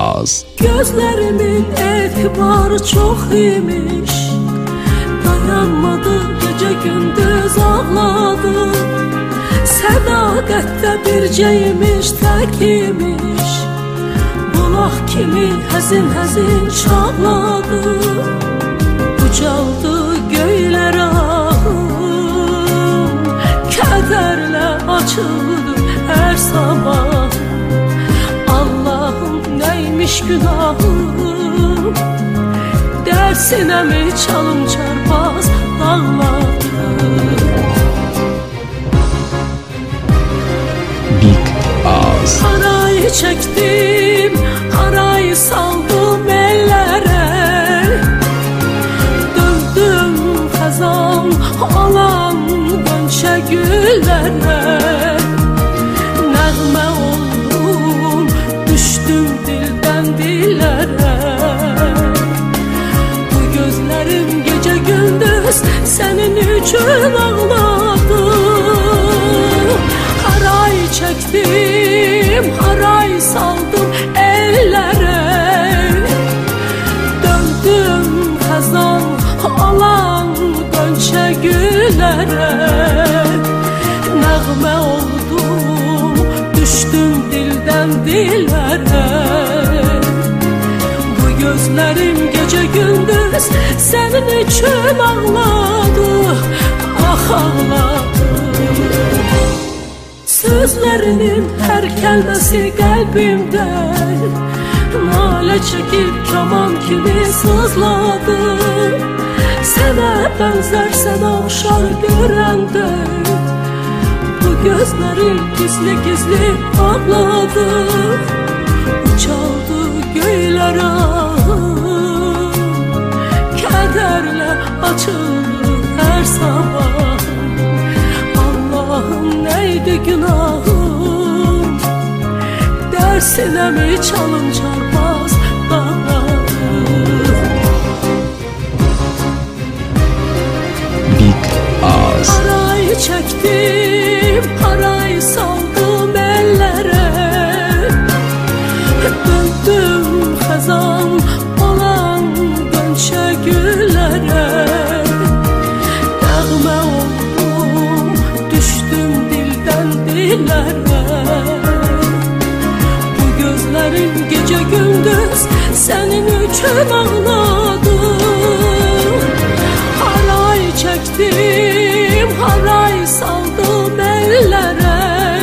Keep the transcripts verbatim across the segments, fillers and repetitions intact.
ağız. Gözlerimin etibarı çok imiş, dayanmadı gece gündüz ağladı. Sədaqətdə bircəymiş, tək imiş, bulaq kimi həzin həzin çağladı. Ucaldı göylər ahım, kədərlə açıldı hər sabah. Allah'ım neymiş günahım, dersine mi çalım çarpaz dağladı. Big ağız. Harayı çektim, harayı saldım ellere, döndüm xəzan olan gönçə güllere. Nəğmə oldum, düştüm dilden dillere. Bu gözlerim gece gündüz senin için ağladı. Haray çektim, haray saldım ellere, döndüm xəzan olan gönçə güllere. Nəğmə oldum, düştüm dilden dillere. Bu gözlerim gece gündüz senin için ağladı, ah ağladı. Sözlerinin her kəlməsi qəlbimdə nalə çəkib kaman kimi sızladı. Sənə bənzərsən oxşar görəndə bu gözlərim gizli gizli ağladı. Uçaldı göylər ahım, kədərlə açıldı hər sabah. Allah'ım neydi günahım, dersine mi çalım çarpaz dağladı. Big ağız. Harayı çektim, harayı saldım ellere, döndüm xəzan olan gönçə güllere. Nəğmə oldum, düştüm dilden dillere. Bu gözlerim gece gündüz senin için ağladı. Haray çektim, haray saldım ellere,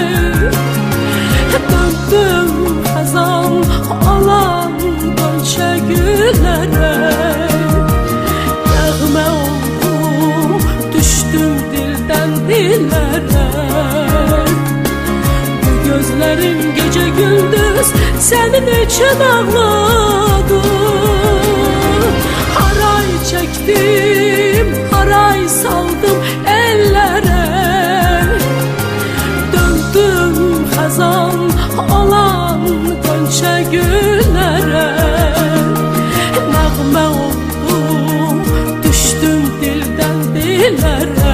döndüm xəzan olan gönçə güllere. Nəğmə oldum, düştüm dilden dillere. Bu gözlerim gece gündüz senin için ağladı. Haray çektim, haray saldım ellere, döndüm xəzan olan gönçə güllere. Nəğmə oldum, düştüm dilden dillere.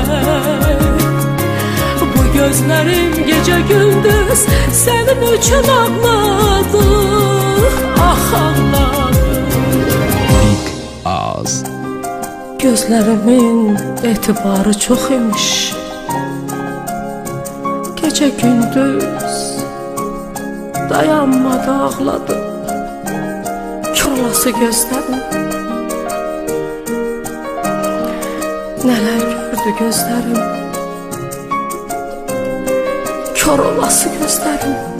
Bu gözlerim gece gündüz senin için ağladı, ah ağladı. Big ağız. Gözlerimin etibarı çok imiş, gece gündüz dayanmadı ağladı. Körolası gözlerim, neler gördü gözlerim, kör olası gözlerim.